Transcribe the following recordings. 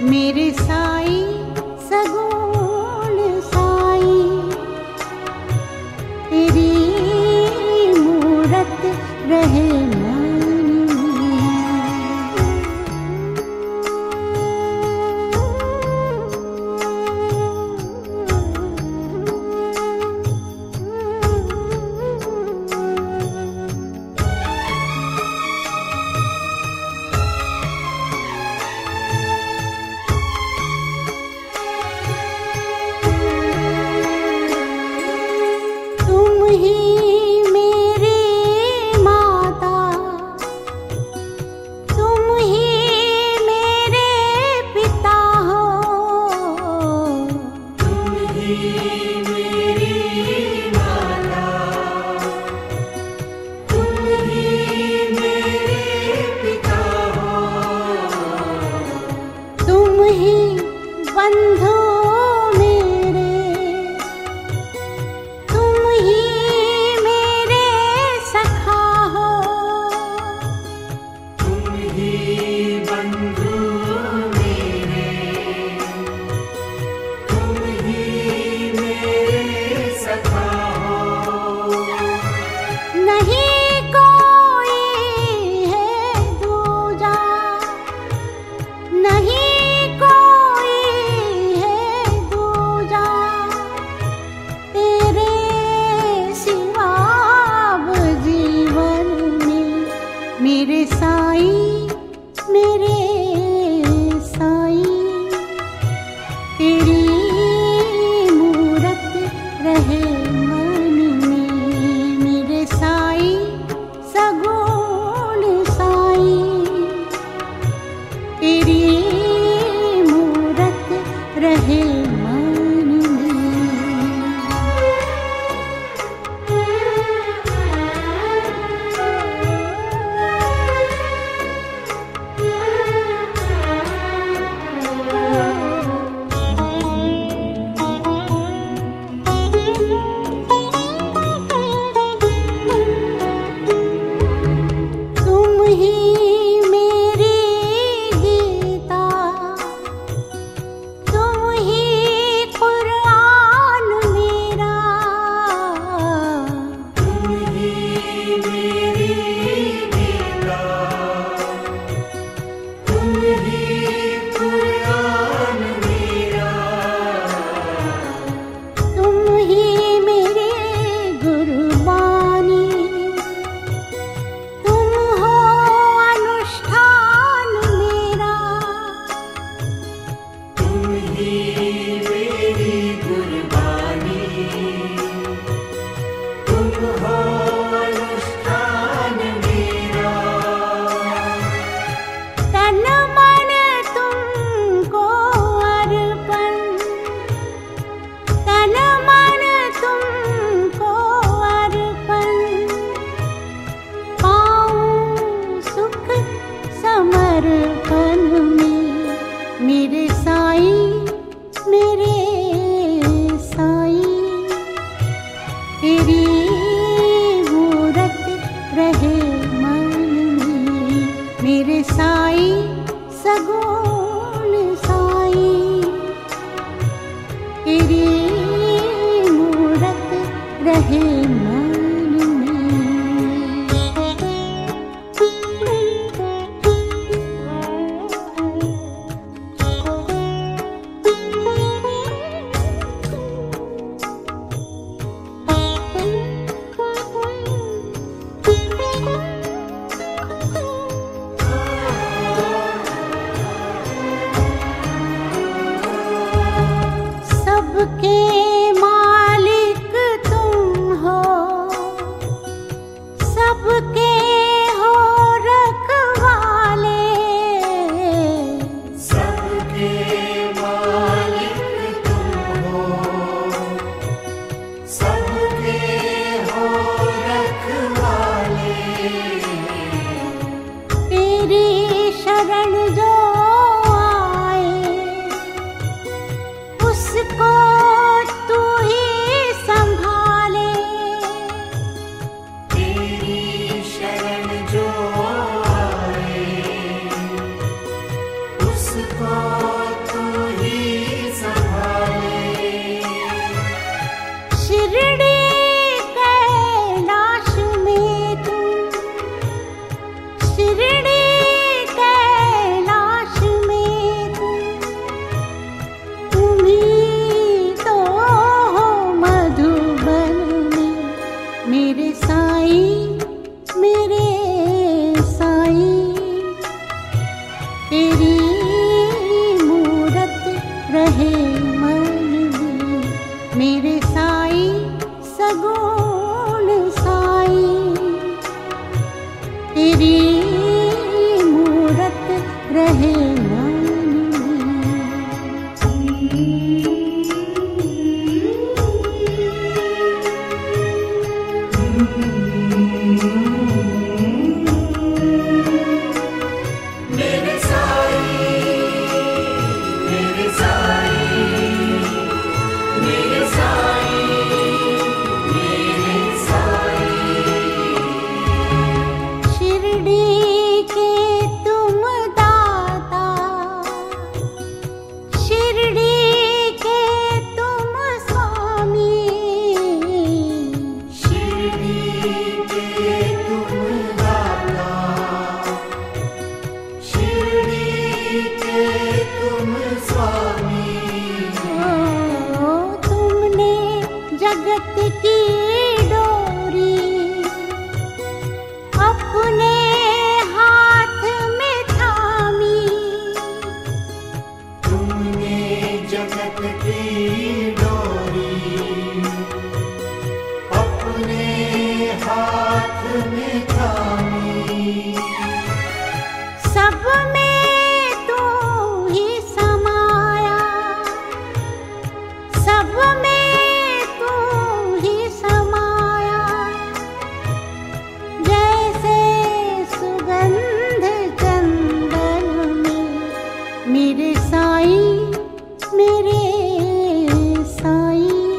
मेरे साई सगुण साई, तेरी मूरत रहे मन में। मेरे साई तेरी मूरत रहे मन में। मेरे साई सगुण साई, तेरी मूरत रहे मन में। रहे मन में मेरे साई सगुण साई, तेरी मूरत रहे मन मेरे साई, मेरे साई, मेरे साई, मेरे साई। शिरडी के तुम दाता, शिरडी के तुम स्वामी, शिरडी के तुम दाता, शिरडी के तुम स्वामी। ओ तुमने जगत की डोरी अपने हाथ में थामी, तुमने जगत की डोरी अपने हाथ में थामी। सब में तू ही समाया, सब में तू ही समाया, जैसे सुगंध चंदन में मेरे साई, मेरे साई।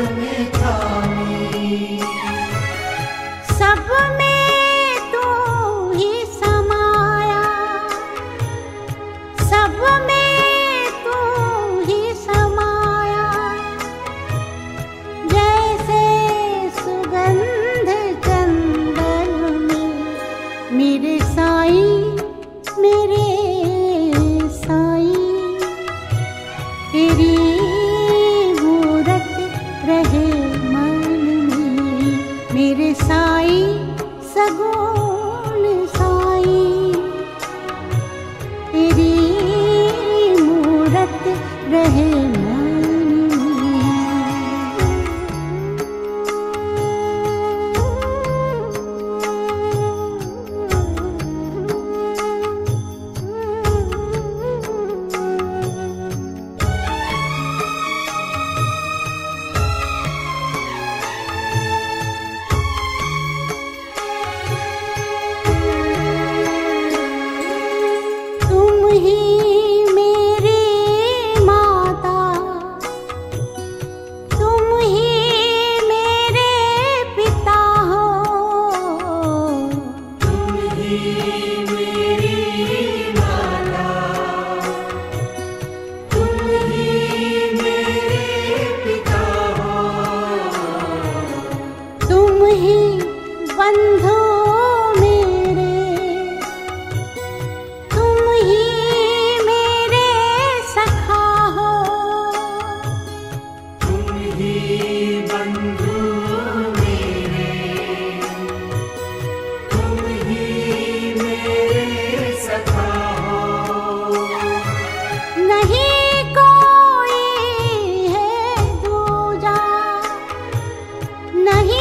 में थामी। सब में तू ही समाया, सब में तू ही समाया। जैसे सुगंध चंदन में मेरे साईं, मेरे साईं। तेरी मूरत रहे मन में मेरे साईं, सगुण साईं। तेरी मूरत रहे बंधु मेरे, तुम ही मेरे सखा हो। तुम ही बंधु मेरे, तुम ही मेरे सखा हो। नहीं कोई है दूजा, नहीं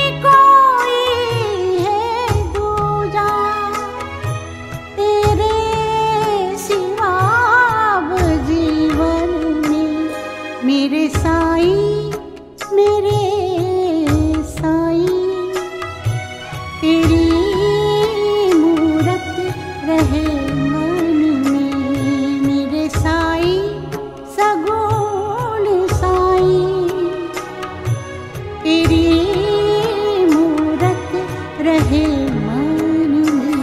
मेरे साईं, मेरे साईं। तेरी मूरत रहे मन में मेरे साईं, सगुण साईं। तेरी मूरत रहे मन में।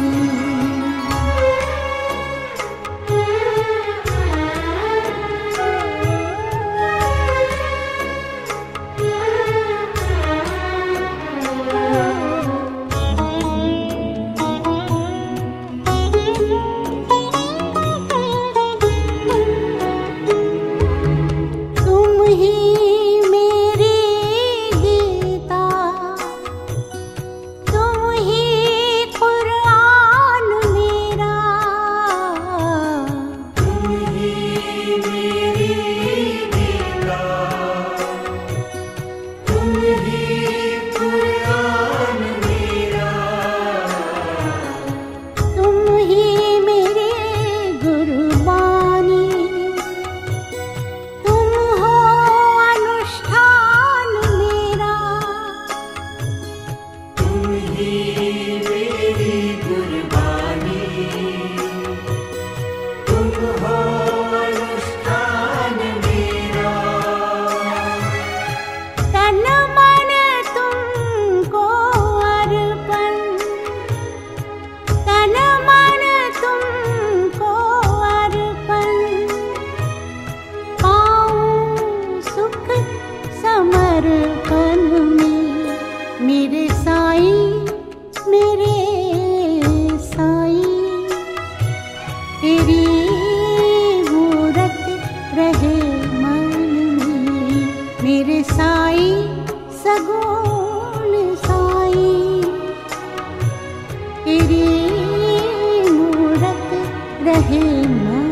मेरे साईं, मेरे साईं। तेरी मूरत रहे मन में मेरे साईं, सगुण साईं। तेरी मूरत रहे मन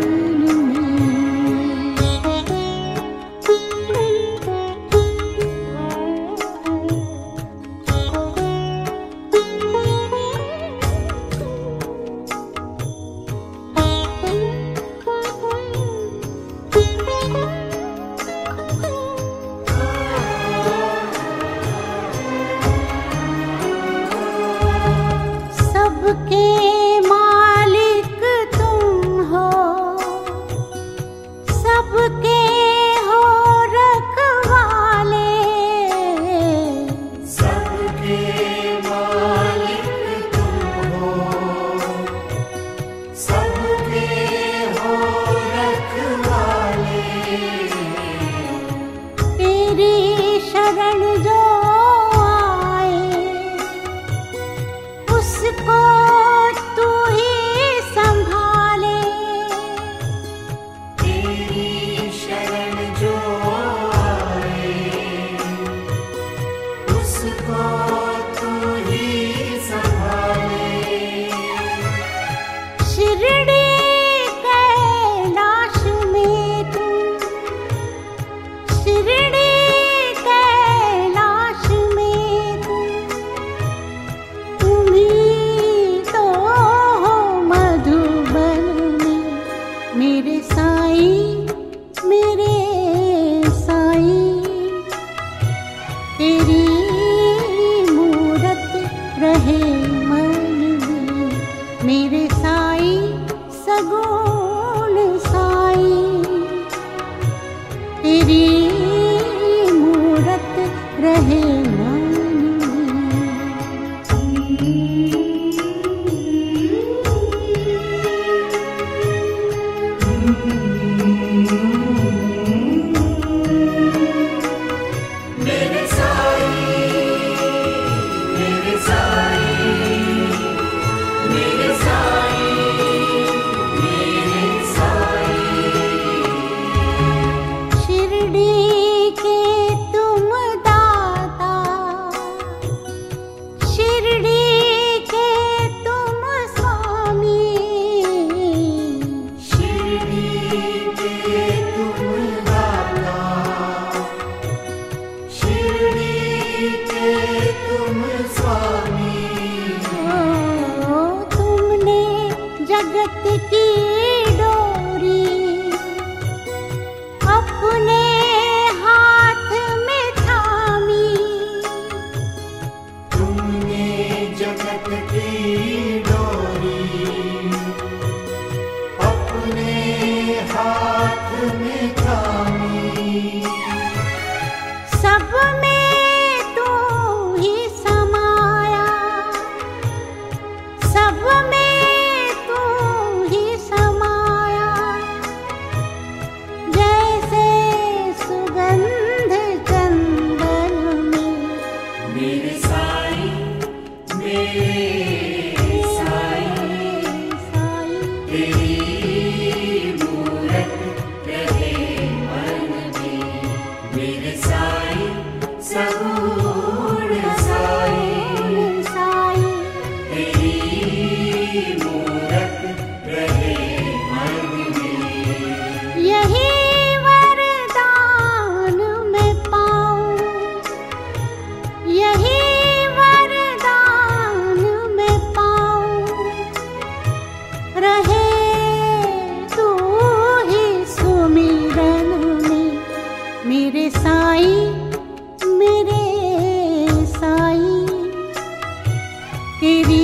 सबके तेरी मूरत रहे मन में, मेरे साई सगुण साई। तेरी मूरत रहे मन में। मेरे साई, मेरे साई, मेरे साई, मेरे साई। शिरडी के तुम दाता, शिरडी के तुम स्वामी। शिरडी के तुम दाता, शिरडी के तुम स्वामी। ओ, तुमने जगत की डोरी अपने हाथ में थामी। तुमने जगत की डोरी अपने हाथ में थामी। सब में तू ही समाया, सब में तू ही समाया। जैसे सुगंध चंदन में, मेरे साई, मेरे साई, साई। तेरी मूरत रहे मन में। मेरे साई सगुण साई, साई। तेरी मूरत रहे मन में। यही वरदान मैं पाऊं, यही वरदान मैं पाऊं। रहे तू ही सुमिरन में, मेरे साई, मेरे साई। तेरी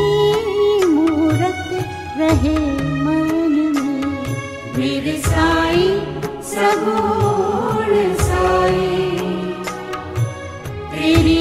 मूरत रहे मन में, मेरे साई सगुण साई, तेरी